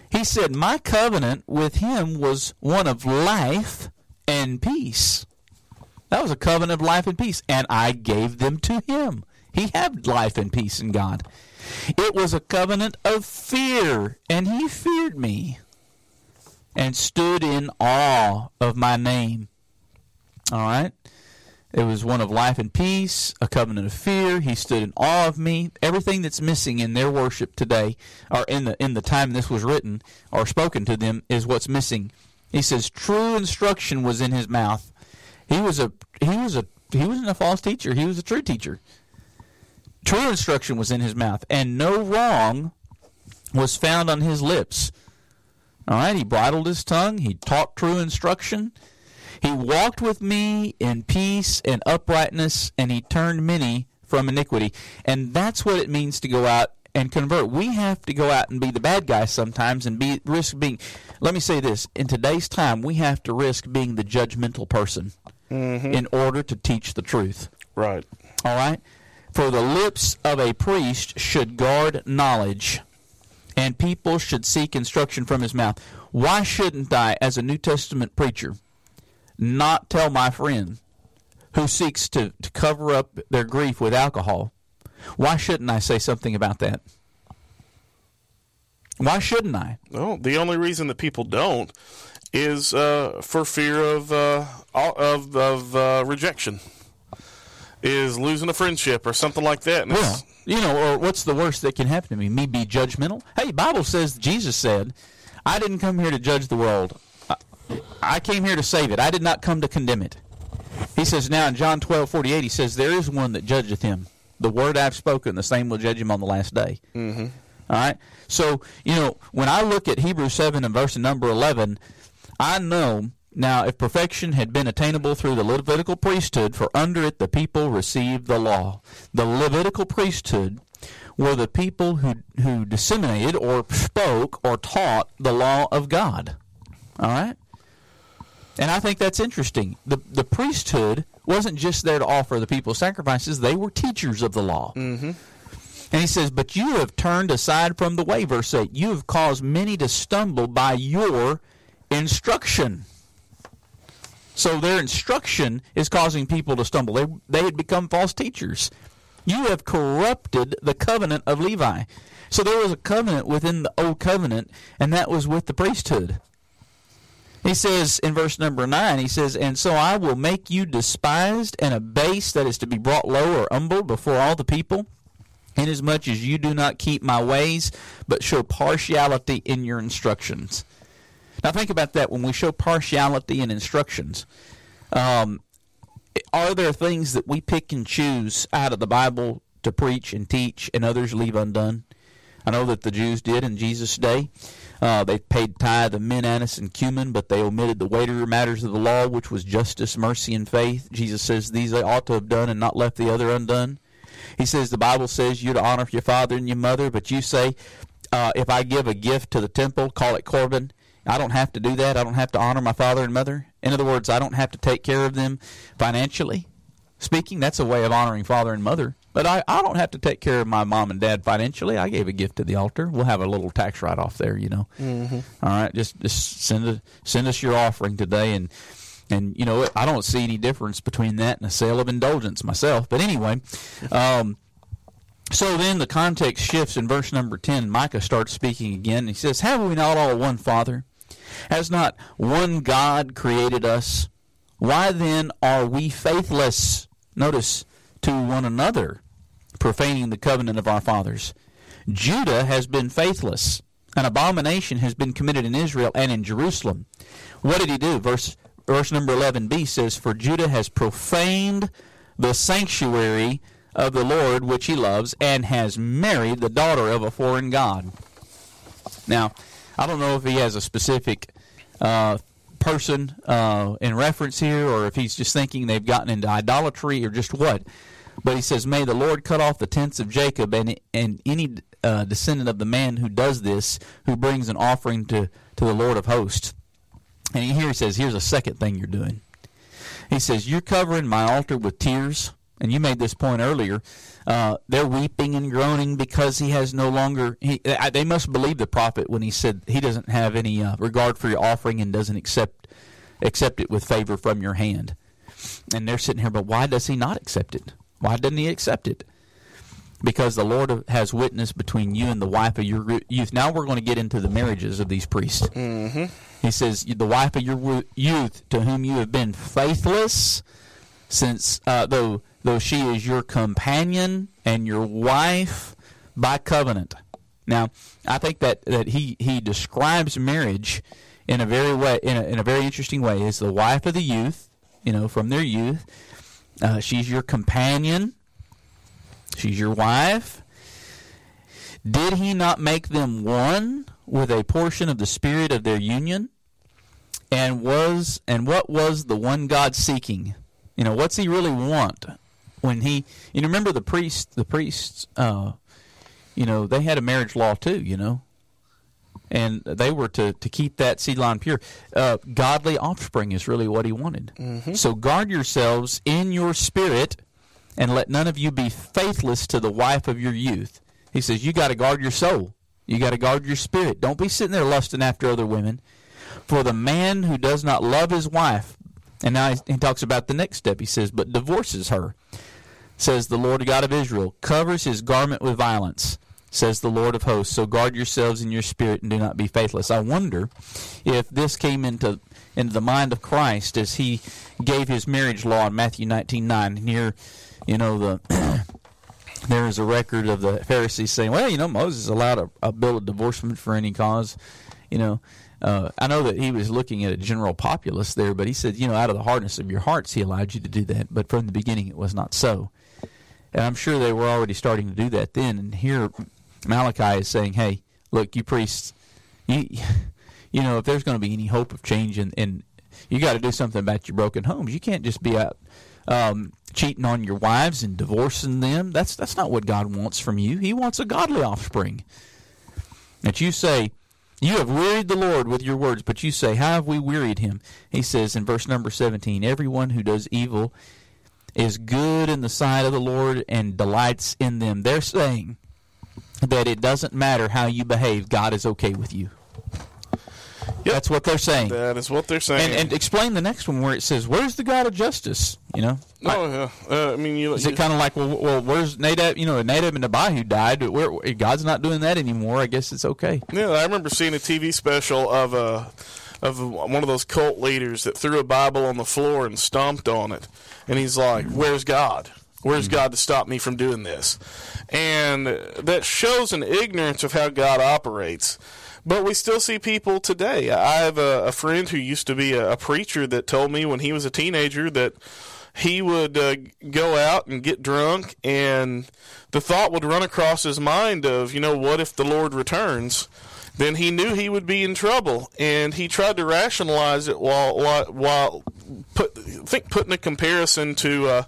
He said, my covenant with him was one of life and peace. That was a covenant of life and peace, and I gave them to him. He had life and peace in God. It was a covenant of fear, and he feared me and stood in awe of my name. All right? It was one of life and peace, a covenant of fear. He stood in awe of me. Everything that's missing in their worship today, or in the time this was written or spoken to them, is what's missing. He says true instruction was in his mouth. He wasn't a false teacher. He was a true teacher. True instruction was in his mouth, and no wrong was found on his lips. All right, he bridled his tongue. He taught true instruction. He walked with me in peace and uprightness, and he turned many from iniquity. And that's what it means to go out and convert. We have to go out and be the bad guy sometimes and risk being, let me say this, in today's time, we have to risk being the judgmental person in order to teach the truth. Right. All right? For the lips of a priest should guard knowledge, and people should seek instruction from his mouth. Why shouldn't I, as a New Testament preacher, not tell my friend who seeks to cover up their grief with alcohol? Why shouldn't I say something about that? Why shouldn't I? Well, the only reason that people don't is for fear of rejection, is losing a friendship or something like that. And well, or what's the worst that can happen to me? Me be judgmental? Hey, Bible says, Jesus said, I didn't come here to judge the world. I came here to save it. I did not come to condemn it. He says now in John 12:48, he says, there is one that judgeth him. The word I've spoken, the same will judge him on the last day. Mm-hmm. All right? So, when I look at Hebrews 7 and verse number 11, I know, now if perfection had been attainable through the Levitical priesthood, for under it the people received the law. The Levitical priesthood were the people who disseminated or spoke or taught the law of God. All right? And I think that's interesting. The priesthood wasn't just there to offer the people sacrifices. They were teachers of the law. Mm-hmm. And he says, but you have turned aside from the way, verse 8. You have caused many to stumble by your instruction. So their instruction is causing people to stumble. They had become false teachers. You have corrupted the covenant of Levi. So there was a covenant within the old covenant, and that was with the priesthood. He says in verse number 9, he says, and so I will make you despised and abased, that is to be brought low or humbled before all the people, inasmuch as you do not keep my ways, but show partiality in your instructions. Now think about that. When we show partiality in instructions, are there things that we pick and choose out of the Bible to preach and teach and others leave undone? I know that the Jews did in Jesus' day. They paid tithe of mint, anise, and cumin, but they omitted the weightier matters of the law, which was justice, mercy, and faith. Jesus says these they ought to have done and not left the other undone. He says the Bible says you're to honor your father and your mother, but you say, if I give a gift to the temple, call it Corban. I don't have to do that. I don't have to honor my father and mother. In other words, I don't have to take care of them financially speaking. That's a way of honoring father and mother. But I don't have to take care of my mom and dad financially. I gave a gift to the altar. We'll have a little tax write-off there, Mm-hmm. All right, just send us your offering today, and I don't see any difference between that and a sale of indulgence myself. But anyway, so then the context shifts in verse number 10. Micah starts speaking again. He says, have we not all one Father? Has not one God created us? Why then are we faithless? Notice, to one another, profaning the covenant of our fathers. Judah has been faithless. An abomination has been committed in Israel and in Jerusalem. What did he do? Verse number 11b says, for Judah has profaned the sanctuary of the Lord which he loves, and has married the daughter of a foreign god. Now, I don't know if he has a specific person in reference here, or if he's just thinking they've gotten into idolatry or just what. But he says, may the Lord cut off the tents of Jacob, and any descendant of the man who does this, who brings an offering to the Lord of hosts. And here he says, here's a second thing you're doing. He says, you're covering my altar with tears. and you made this point earlier, they're weeping and groaning because he has no longer, they must believe the prophet when he said he doesn't have any regard for your offering and doesn't accept it with favor from your hand. And they're sitting here, but why does he not accept it? Why doesn't he accept it? Because the Lord has witness between you and the wife of your youth. Now we're going to get into the marriages of these priests. Mm-hmm. He says, the wife of your youth to whom you have been faithless, since though she is your companion and your wife by covenant. Now, I think that he describes marriage in a very interesting way. Is the wife of the youth, from their youth. She's your companion. She's your wife. Did he not make them one with a portion of the spirit of their union? And what was the one God seeking? What's he really want? When remember the priests, they had a marriage law too, and they were to keep that seed line pure. Godly offspring is really what he wanted. Mm-hmm. So guard yourselves in your spirit, and let none of you be faithless to the wife of your youth. He says you got to guard your soul. You got to guard your spirit. Don't be sitting there lusting after other women. For the man who does not love his wife, and now he talks about the next step. He says, but divorces her, says the Lord God of Israel, covers his garment with violence, says the Lord of hosts. So guard yourselves in your spirit and do not be faithless. I wonder if this came into the mind of Christ as he gave his marriage law in Matthew 19:9. And here, there is a record of the Pharisees saying, well, Moses allowed a bill of divorcement for any cause. I know that he was looking at a general populace there, but he said, out of the hardness of your hearts, he allowed you to do that. But from the beginning, it was not so. And I'm sure they were already starting to do that then. And here, Malachi is saying, hey, look, you priests, if there's going to be any hope of change, and you got to do something about your broken homes. You can't just be out cheating on your wives and divorcing them. That's not what God wants from you. He wants a godly offspring. That you say, you have wearied the Lord with your words, but you say, how have we wearied him? He says in verse number 17, everyone who does evil is good in the sight of the Lord and delights in them. They're saying that it doesn't matter how you behave, God is okay with you. Yep. That's what they're saying. That is what they're saying. And explain the next one where it says, where's the God of justice? Is it kind of like, well, where's Nadab? Nadab and Abihu died. God's not doing that anymore. I guess it's okay. Yeah, I remember seeing a TV special of one of those cult leaders that threw a Bible on the floor and stomped on it. And he's like, where's God? Where's God to stop me from doing this? And that shows an ignorance of how God operates. But we still see people today. I have a friend who used to be a preacher that told me when he was a teenager that he would go out and get drunk, and the thought would run across his mind of, what if the Lord returns? Then he knew he would be in trouble, and he tried to rationalize it while putting a comparison to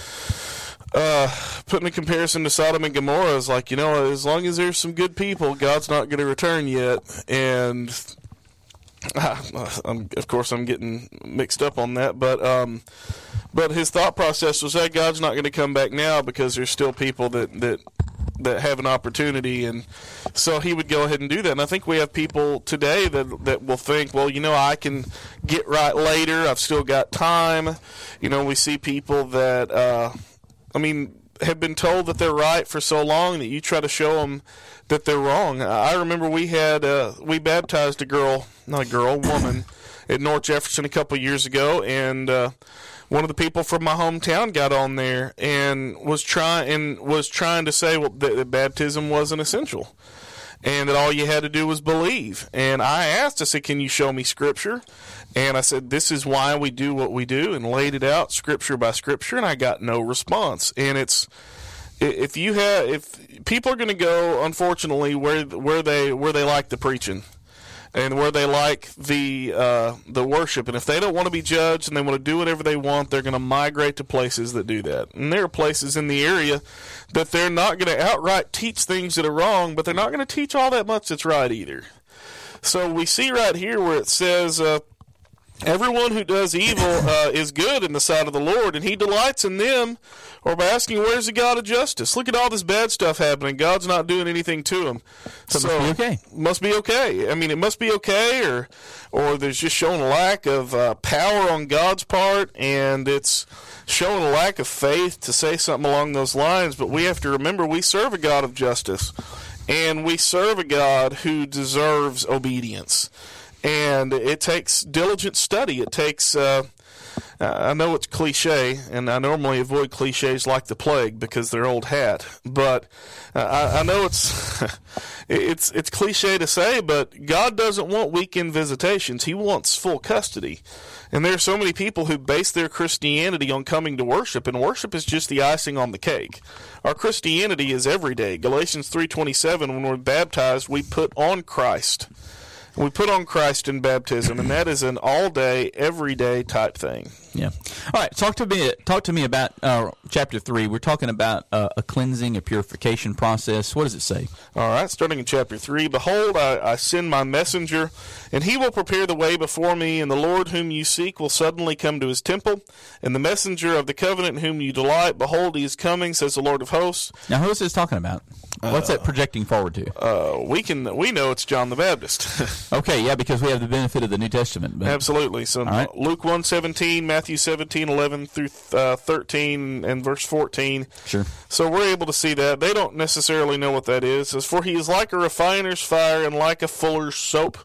Sodom and Gomorrah is like, as long as there's some good people, God's not going to return yet. And of course, I'm getting mixed up on that, but his thought process was that God's not going to come back now because there's still people that have an opportunity, and so he would go ahead and do that. And I think we have people today that will think, well, I can get right later. I've still got time. We see people that have been told that they're right for so long that you try to show them that they're wrong. I remember we baptized a woman at North Jefferson a couple years ago, and one of the people from my hometown got on there and was trying to say that baptism wasn't essential, and that all you had to do was believe. And I said, can you show me Scripture? And I said, this is why we do what we do, and laid it out Scripture by Scripture, and I got no response. And if people are going to go, unfortunately, where they like the preaching, and where they like the worship, and if they don't want to be judged and they want to do whatever they want, they're going to migrate to places that do that. And there are places in the area that they're not going to outright teach things that are wrong, but they're not going to teach all that much that's right either. So we see right here where it says, Everyone who does evil is good in the sight of the Lord, and he delights in them. Or by asking, where's the God of justice? Look at all this bad stuff happening. God's not doing anything to them. So it must be okay. Must be okay. I mean, it must be okay, or there's just shown a lack of power on God's part, and it's showing a lack of faith to say something along those lines. But we have to remember we serve a God of justice, and we serve a God who deserves obedience. And it takes diligent study. It takes, I know it's cliche, and I normally avoid cliches like the plague because they're old hat. But I know it's it's cliche to say, but God doesn't want weekend visitations. He wants full custody. And there are so many people who base their Christianity on coming to worship, and worship is just the icing on the cake. Our Christianity is every day. Galatians 3:27, when we're baptized, we put on Christ. We put on Christ in baptism, and that is an all-day, everyday type thing. Yeah. All right. Talk to me about chapter 3. We're talking about a cleansing, a purification process. What does it say? All right. Starting in chapter 3, behold, I send my messenger, and he will prepare the way before me, and the Lord whom you seek will suddenly come to his temple, and the messenger of the covenant whom you delight, behold, he is coming, says the Lord of hosts. Now, who is this talking about? What's that projecting forward to? We know it's John the Baptist. Okay, yeah, because we have the benefit of the New Testament. But... Absolutely. So right. Luke 1:17, Matthew 17:11 through 13, and verse 14. Sure. So we're able to see that. They don't necessarily know what that is. It says, for he is like a refiner's fire and like a fuller's soap.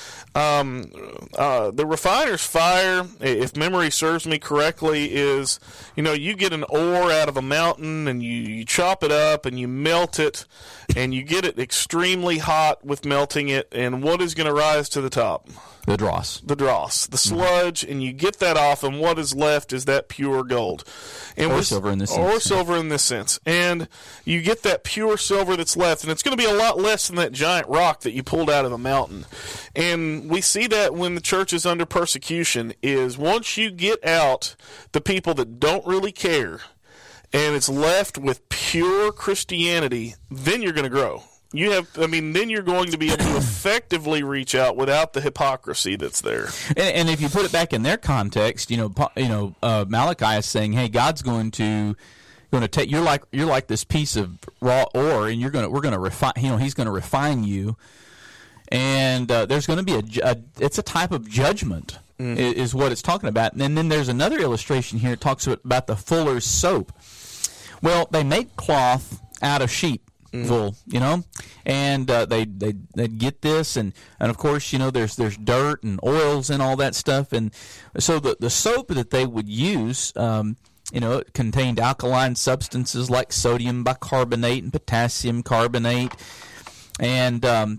The refiner's fire, if memory serves me correctly, is, you get an ore out of a mountain and you chop it up and you melt it and you get it extremely hot with melting it, and what is going to rise to the top? The dross. The sludge, and you get that off, and what is left is that pure gold. And or silver in this sense. Or silver in this sense. And you get that pure silver that's left, and it's going to be a lot less than that giant rock that you pulled out of a mountain. And we see that when the church is under persecution, is once you get out the people that don't really care, and it's left with pure Christianity, then you're going to grow. Then you're going to be able to effectively reach out without the hypocrisy that's there. And if you put it back in their context, Malachi is saying, "Hey, God's going to take you're like this piece of raw ore, and we're going to refine. He's going to refine you, and there's going to be it's a type of judgment." Mm-hmm. Is what it's talking about. And then there's another illustration here. It talks about the fuller's soap. Well, they make cloth out of sheep. Wool, and they get this, and of course, there's dirt and oils and all that stuff, and so the soap that they would use, it contained alkaline substances like sodium bicarbonate and potassium carbonate, and the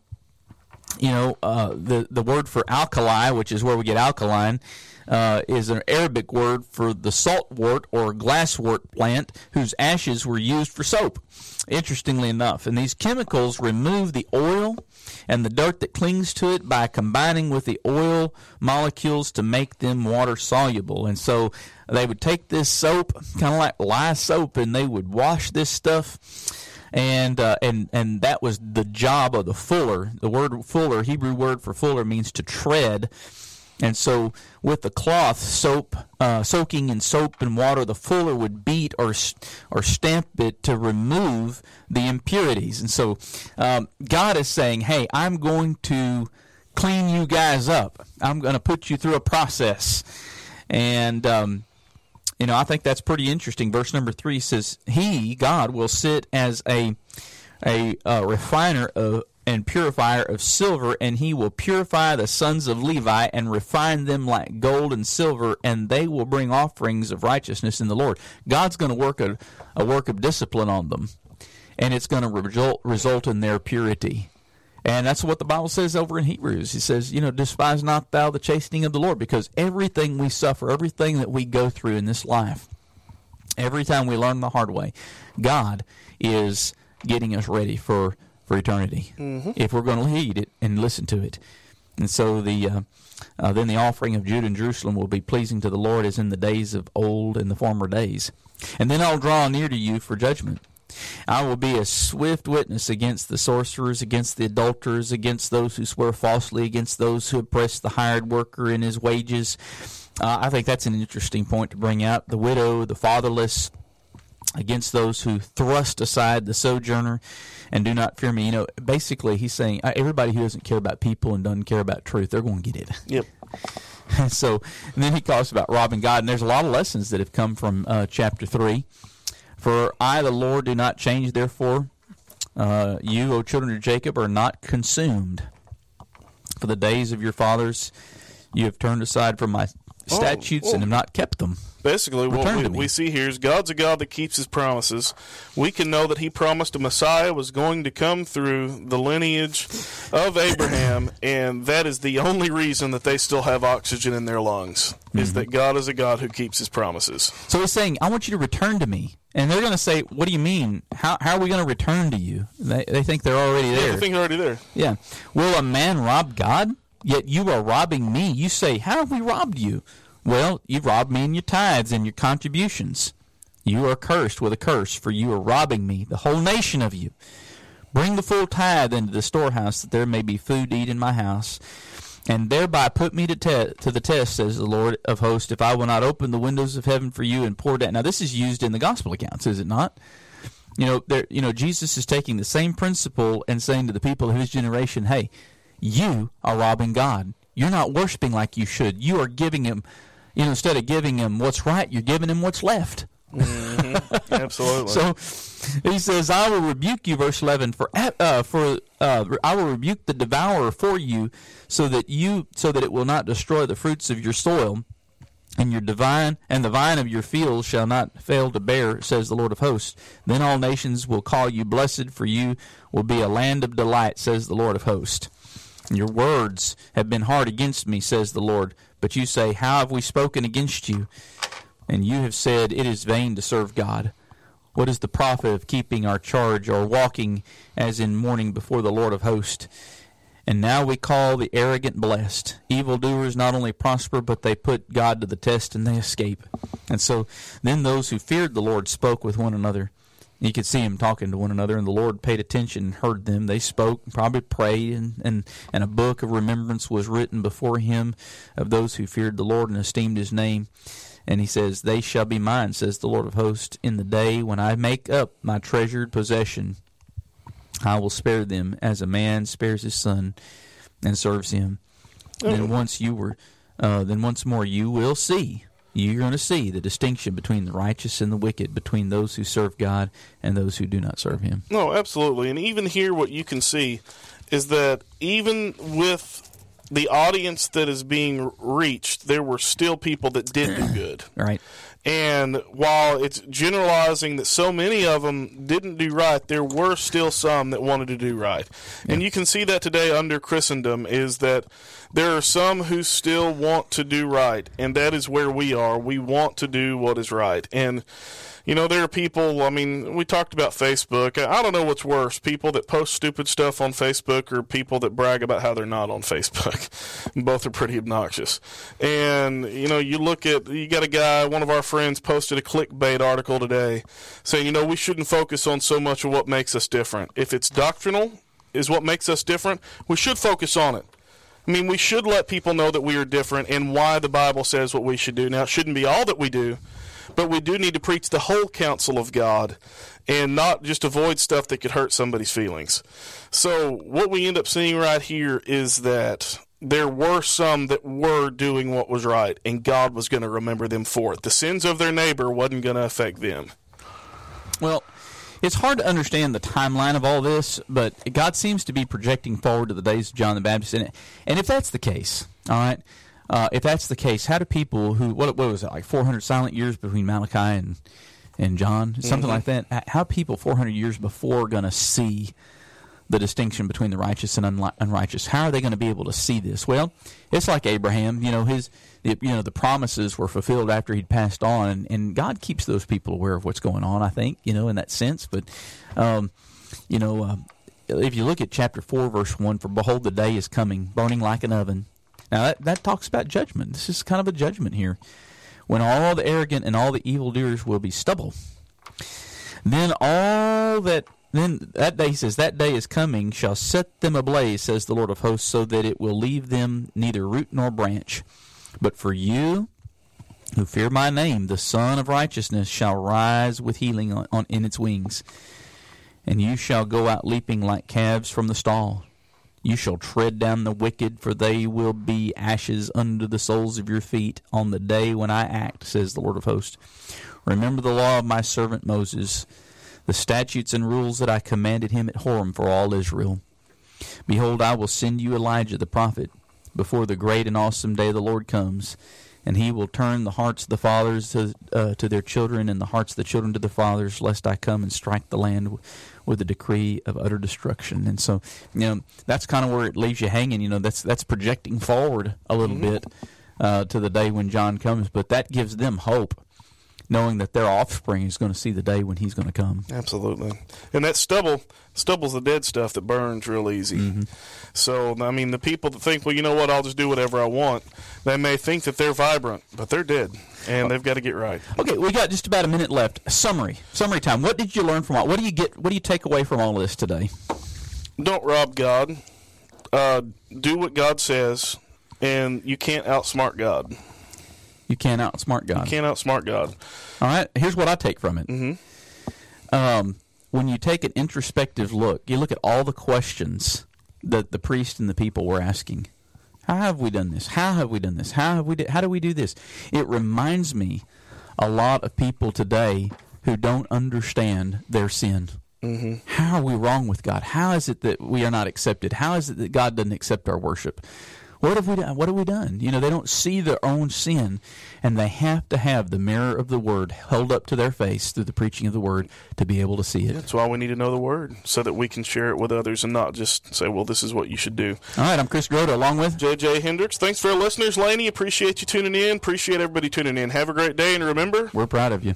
word for alkali, which is where we get alkaline, is an Arabic word for the saltwort or glasswort plant, whose ashes were used for soap, interestingly enough. And these chemicals remove the oil and the dirt that clings to it by combining with the oil molecules to make them water soluble. And so they would take this soap, kind of like lye soap, and they would wash this stuff. And that was the job of the fuller. The word fuller, Hebrew word for fuller, means to tread. And so with the cloth soaking in soap and water, the fuller would beat or stamp it to remove the impurities. And so God is saying, hey, I'm going to clean you guys up. I'm going to put you through a process. And, I think that's pretty interesting. Verse number 3 says, He, God, will sit as a refiner and purifier of silver, and he will purify the sons of Levi and refine them like gold and silver, and they will bring offerings of righteousness in the Lord. God's going to work a work of discipline on them, and it's going to result in their purity. And that's what the Bible says over in Hebrews. He says, despise not thou the chastening of the Lord, because everything we suffer, everything that we go through in this life, every time we learn the hard way, God is getting us ready for eternity, if we're going to heed it and listen to it. And so then the offering of Judah and Jerusalem will be pleasing to the Lord as in the days of old, in the former days. And then I'll draw near to you for judgment, I will be a swift witness against the sorcerers, against the adulterers, against those who swear falsely, against those who oppress the hired worker in his wages. I think that's an interesting point to bring out. The widow, the fatherless, against those who thrust aside the sojourner and do not fear me. You know, basically he's saying everybody who doesn't care about people and doesn't care about truth, they're going to get it. Yep. So, and then he talks about robbing God, and there's a lot of lessons that have come from chapter 3. For I, the Lord, do not change, therefore you, O children of Jacob, are not consumed. For the days of your fathers you have turned aside from my statutes and have not kept them. Basically, what we see here is God's a God that keeps his promises. We can know that he promised a Messiah was going to come through the lineage of Abraham, and that is the only reason that they still have oxygen in their lungs, is that God is a God who keeps his promises. So he's saying, I want you to return to me. And they're going to say, what do you mean? How are we going to return to you? They think they're already there. Yeah, they think they're already there. Yeah. Will a man rob God? Yet you are robbing me. You say, how have we robbed you? Well, you've robbed me in your tithes and your contributions. You are cursed with a curse, for you are robbing me, the whole nation of you. Bring the full tithe into the storehouse, that there may be food to eat in my house, and thereby put me to the test, says the Lord of hosts, if I will not open the windows of heaven for you and pour down. Now, this is used in the gospel accounts, is it not? Jesus is taking the same principle and saying to the people of his generation, hey, you are robbing God. You're not worshiping like you should. You are giving him, instead of giving him what's right, you're giving him what's left. Mm-hmm. Absolutely. So he says, I will rebuke you, verse 11, I will rebuke the devourer for you, so that it will not destroy the fruits of your soil, and the vine of your fields shall not fail to bear, says the Lord of hosts. Then all nations will call you blessed, for you will be a land of delight, says the Lord of hosts. Your words have been hard against me, says the Lord. But you say, how have we spoken against you? And you have said, it is vain to serve God. What is the profit of keeping our charge, or walking as in mourning before the Lord of hosts? And now we call the arrogant blessed. Evildoers not only prosper, but they put God to the test, and they escape. And so then those who feared the Lord spoke with one another. You could see them talking to one another, and the Lord paid attention and heard them. They spoke, probably prayed, and a book of remembrance was written before him of those who feared the Lord and esteemed his name. And he says, they shall be mine, says the Lord of hosts, in the day when I make up my treasured possession. I will spare them as a man spares his son and serves him. Then once more you will see. You're going to see the distinction between the righteous and the wicked, between those who serve God and those who do not serve him. No, absolutely. And even here what you can see is that even with the audience that is being reached, there were still people that did do good. Right. And while it's generalizing that so many of them didn't do right, there were still some that wanted to do right. Yeah. And you can see that today under Christendom, is that there are some who still want to do right, and that is where we are. We want to do what is right. And there are people, we talked about Facebook. I don't know what's worse, people that post stupid stuff on Facebook or people that brag about how they're not on Facebook. Both are pretty obnoxious. And, you got a guy, one of our friends posted a clickbait article today saying, we shouldn't focus on so much of what makes us different. If it's doctrinal is what makes us different, we should focus on it. We should let people know that we are different and why the Bible says what we should do. Now, it shouldn't be all that we do, but we do need to preach the whole counsel of God and not just avoid stuff that could hurt somebody's feelings. So what we end up seeing right here is that there were some that were doing what was right, and God was going to remember them for it. The sins of their neighbor wasn't going to affect them. Well, it's hard to understand the timeline of all this, but God seems to be projecting forward to the days of John the Baptist. And if that's the case, all right, if that's the case, how do people who, what was it, like 400 silent years between Malachi and John, something like that, how people 400 years before are going to see the distinction between the righteous and unrighteous? How are they going to be able to see this? Well, it's like Abraham. The promises were fulfilled after he'd passed on, and God keeps those people aware of what's going on, I think, in that sense. But, if you look at chapter 4, verse 1, for behold, the day is coming, burning like an oven. Now, that talks about judgment. This is kind of a judgment here. When all the arrogant and all the evildoers will be stubble. Then that day, he says, that day is coming, shall set them ablaze, says the Lord of hosts, so that it will leave them neither root nor branch. But for you who fear my name, the Son of Righteousness shall rise with healing in its wings. And you shall go out leaping like calves from the stall. You shall tread down the wicked, for they will be ashes under the soles of your feet on the day when I act, says the Lord of hosts. Remember the law of my servant Moses, the statutes and rules that I commanded him at Horeb for all Israel. Behold, I will send you Elijah the prophet before the great and awesome day of the Lord comes, and he will turn the hearts of the fathers to their children, and the hearts of the children to the fathers, lest I come and strike the land with a decree of utter destruction. And so, that's kind of where it leaves you hanging. That's projecting forward a little bit to the day when John comes, but that gives them hope, knowing that their offspring is going to see the day when he's going to come. Absolutely. And that stubble's the dead stuff that burns real easy. Mm-hmm. So, the people that think, well, you know what, I'll just do whatever I want, they may think that they're vibrant, but they're dead, and they've got to get right. Okay, we got just about a minute left. Summary time. What did you learn from all? What do you take away from all of this today? Don't rob God. Do what God says, and you can't outsmart God. You can't outsmart God. You can't outsmart God. All right, here's what I take from it. Mm-hmm. When you take an introspective look, you look at all the questions that the priest and the people were asking. How have we done this? How have we done this? How do we do this? It reminds me a lot of people today who don't understand their sin. Mm-hmm. How are we wrong with God? How is it that we are not accepted? How is it that God doesn't accept our worship? What have we done? What have we done? They don't see their own sin, and they have to have the mirror of the Word held up to their face through the preaching of the Word to be able to see it. That's why we need to know the Word, so that we can share it with others and not just say, well, this is what you should do. All right, I'm Chris Groda, along with J.J. Hendricks. Thanks for our listeners, Laney. Appreciate you tuning in. Appreciate everybody tuning in. Have a great day, and remember, we're proud of you.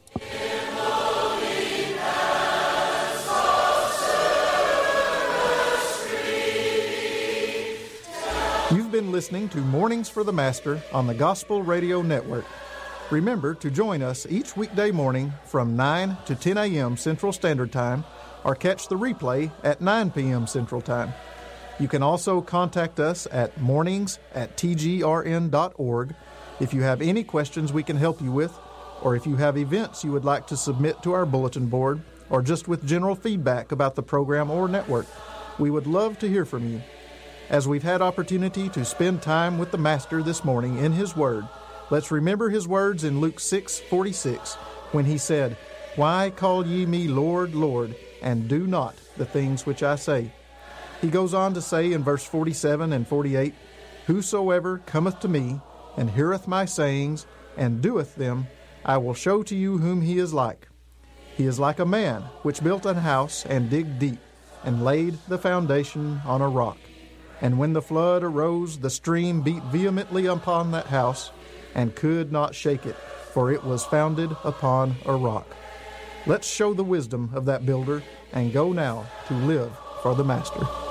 You've been listening to Mornings for the Master on the Gospel Radio Network. Remember to join us each weekday morning from 9 to 10 a.m. Central Standard Time, or catch the replay at 9 p.m. Central Time. You can also contact us at mornings@tgrn.org if you have any questions we can help you with, or if you have events you would like to submit to our bulletin board, or just with general feedback about the program or network. We would love to hear from you. As we've had opportunity to spend time with the Master this morning in His Word, let's remember His words in Luke 6:46, when He said, "Why call ye me Lord, Lord, and do not the things which I say?" He goes on to say in verse 47 and 48, "Whosoever cometh to me, and heareth my sayings, and doeth them, I will show to you whom he is like. He is like a man which built an house, and digged deep, and laid the foundation on a rock. And when the flood arose, the stream beat vehemently upon that house, and could not shake it, for it was founded upon a rock." Let's show the wisdom of that builder, and go now to live for the Master.